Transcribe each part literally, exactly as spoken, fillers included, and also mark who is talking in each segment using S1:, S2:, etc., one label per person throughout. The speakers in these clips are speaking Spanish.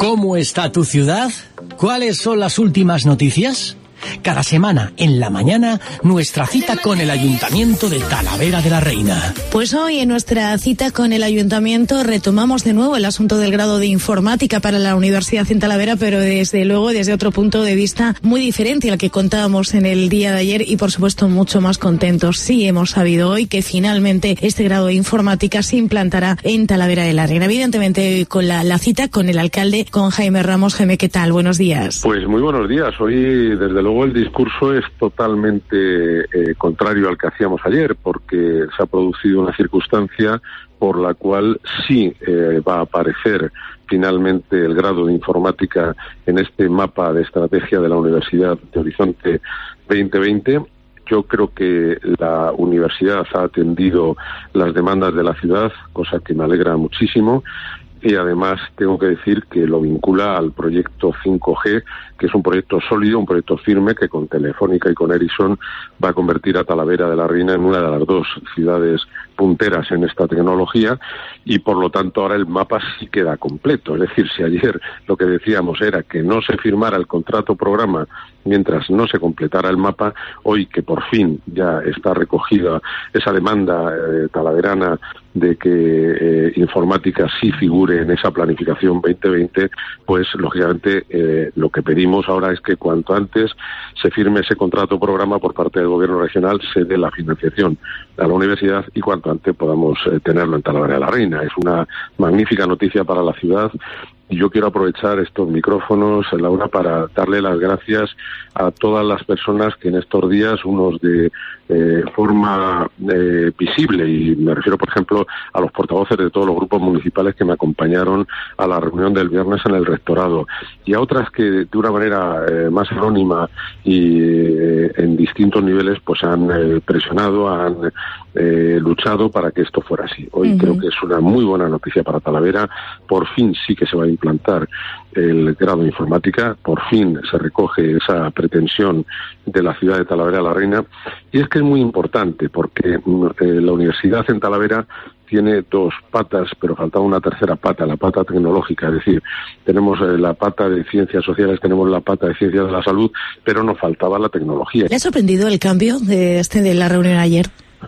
S1: ¿Cómo está tu ciudad? ¿Cuáles son las últimas noticias? Cada semana, en la mañana, nuestra cita con el Ayuntamiento de Talavera de la Reina.
S2: Pues hoy, en nuestra cita con el Ayuntamiento, retomamos de nuevo el asunto del grado de informática para la Universidad en Talavera, pero desde luego desde otro punto de vista muy diferente al que contábamos en el día de ayer y, por supuesto, mucho más contentos. Sí hemos sabido hoy que finalmente este grado de informática se implantará en Talavera de la Reina. Evidentemente, con la, la cita con el alcalde, con Jaime Ramos. Jaime, ¿qué tal? Buenos días.
S3: Pues muy buenos días. Hoy, desde luego, Luego el discurso es totalmente eh, contrario al que hacíamos ayer, porque se ha producido una circunstancia por la cual sí eh, va a aparecer finalmente el grado de informática en este mapa de estrategia de la Universidad de Horizonte veinte veinte. Yo creo que la universidad ha atendido las demandas de la ciudad, cosa que me alegra muchísimo. Y además tengo que decir que lo vincula al proyecto cinco G, que es un proyecto sólido, un proyecto firme, que con Telefónica y con Ericsson va a convertir a Talavera de la Reina en una de las dos ciudades punteras en esta tecnología, y por lo tanto ahora el mapa sí queda completo. Es decir, si ayer lo que decíamos era que no se firmara el contrato programa mientras no se completara el mapa, hoy que por fin ya está recogida esa demanda eh, talaverana de que eh, informática sí figure en esa planificación veinte veinte, pues lógicamente eh, lo que pedimos ahora es que cuanto antes se firme ese contrato programa por parte del gobierno regional, se dé la financiación a la universidad y cuanto antes podamos eh, tenerlo en Talavera de la Reina. Es una magnífica noticia para la ciudad. Y yo quiero aprovechar estos micrófonos, Laura, para darle las gracias a todas las personas que en estos días, unos de eh, forma eh, visible, y me refiero, por ejemplo, a los portavoces de todos los grupos municipales que me acompañaron a la reunión del viernes en el rectorado, y a otras que de una manera eh, más anónima y eh, en distintos niveles pues han eh, presionado, han eh, luchado para que esto fuera así. Hoy uh-huh. creo que es una muy buena noticia para Talavera. Por fin sí que se va a implantar el grado de informática, por fin se recoge esa pretensión de la ciudad de Talavera de la Reina, y es que es muy importante porque eh, la universidad en Talavera tiene dos patas, pero faltaba una tercera pata, la pata tecnológica. Es decir, tenemos eh, la pata de ciencias sociales, tenemos la pata de ciencias de la salud, pero nos faltaba la tecnología.
S2: ¿Le ha sorprendido el cambio de este de la reunión ayer?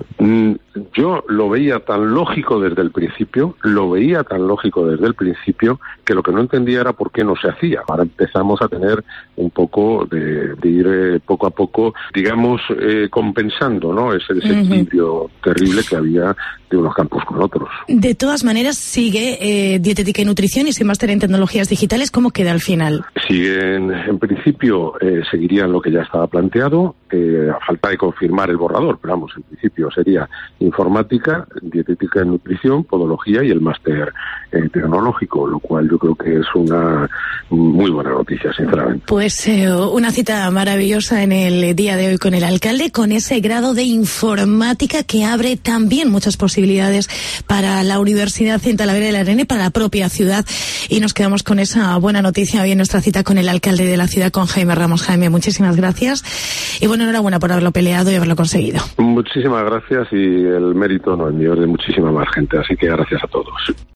S3: Yo lo veía tan lógico desde el principio, lo veía tan lógico desde el principio, que lo que no entendía era por qué no se hacía. Ahora empezamos a tener un poco de, de ir eh, poco a poco, digamos, eh, compensando, ¿no?, ese desequilibrio uh-huh. terrible que había de unos campus con otros.
S2: De todas maneras, sigue eh, dietética y nutrición y ese máster en tecnologías digitales. ¿Cómo queda al final?
S3: Siguen, en principio, eh, seguirían lo que ya estaba planteado, eh, a falta de confirmar el borrador, pero vamos, en principio sería informática, dietética y nutrición, podología y el máster eh, tecnológico, lo cual yo creo que es una muy buena noticia, sinceramente.
S2: Pues eh, una cita maravillosa en el día de hoy con el alcalde, con ese grado de informática que abre también muchas posibilidades para la Universidad en Talavera de la Reina y para la propia ciudad, y nos quedamos con esa buena noticia hoy en nuestra cita con el alcalde de la ciudad, con Jaime Ramos. Jaime, muchísimas gracias y bueno, enhorabuena por haberlo peleado y haberlo conseguido.
S3: Muchísimas gracias, y el mérito no es mío, es de muchísima más gente, así que gracias a todos.